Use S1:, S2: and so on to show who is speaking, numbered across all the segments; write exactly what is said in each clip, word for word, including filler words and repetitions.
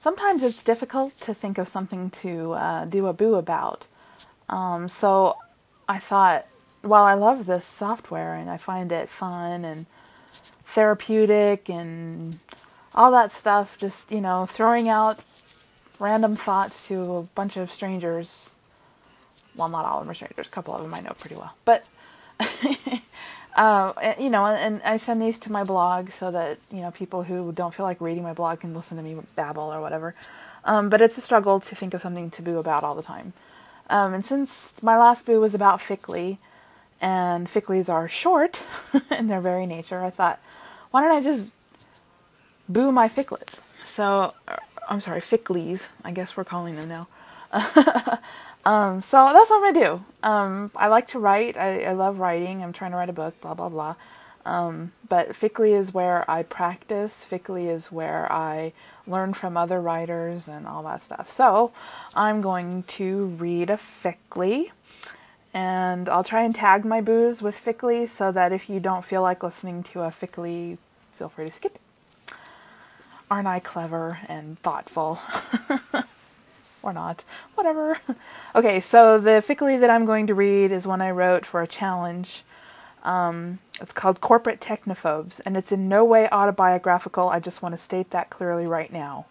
S1: sometimes it's difficult to think of something to uh, do a boo about. Um, so I thought, while I love this software and I find it fun and therapeutic and all that stuff, just, you know, throwing out random thoughts to a bunch of strangers. Well, not all of them are strangers. A couple of them I know pretty well. But, uh, you know, and I send these to my blog so that, you know, people who don't feel like reading my blog can listen to me babble or whatever. Um, but it's a struggle to think of something to boo about all the time. Um, and since my last boo was about Fickley, and Fickleys are short in their very nature, I thought, why don't I just boo my Ficklets? So, I'm sorry, Fickleys, I guess we're calling them now. um, so that's what I'm going to do. Um, I like to write. I, I love writing. I'm trying to write a book, blah, blah, blah. Um, but Fickley is where I practice. Fickley is where I learn from other writers and all that stuff. So I'm going to read a Fickley. And I'll try and tag my boos with Fickley so that if you don't feel like listening to a Fickley, feel free to skip it. Aren't I clever and thoughtful? Or not. Whatever. Okay, so the Fickley that I'm going to read is one I wrote for a challenge. Um, it's called Corporate Technophobes, and it's in no way autobiographical. I just want to state that clearly right now.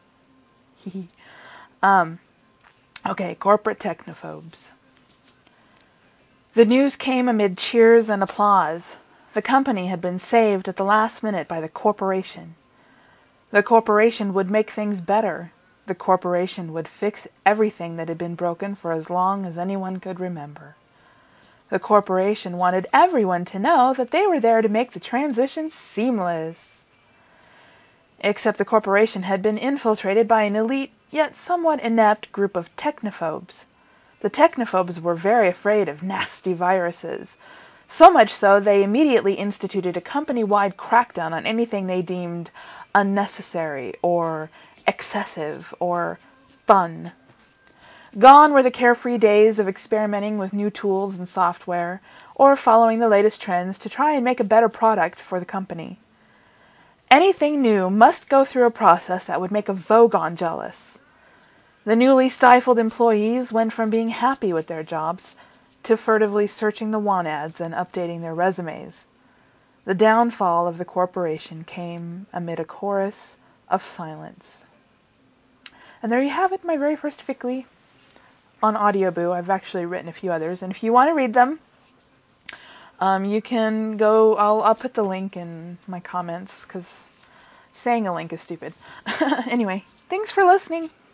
S1: um, okay, Corporate Technophobes. The news came amid cheers and applause. The company had been saved at the last minute by the corporation. The corporation would make things better. The corporation would fix everything that had been broken for as long as anyone could remember. The corporation wanted everyone to know that they were there to make the transition seamless. Except the corporation had been infiltrated by an elite, yet somewhat inept group of technophobes. The technophobes were very afraid of nasty viruses, so much so they immediately instituted a company-wide crackdown on anything they deemed unnecessary or excessive or fun. Gone were the carefree days of experimenting with new tools and software, or following the latest trends to try and make a better product for the company. Anything new must go through a process that would make a Vogon jealous. The newly stifled employees went from being happy with their jobs to furtively searching the want ads and updating their resumes. The downfall of the corporation came amid a chorus of silence. And there you have it, my very first Fickley on Audioboo. I've actually written a few others, and if you want to read them, um, you can go, I'll, I'll put the link in my comments, because saying a link is stupid. Anyway, thanks for listening.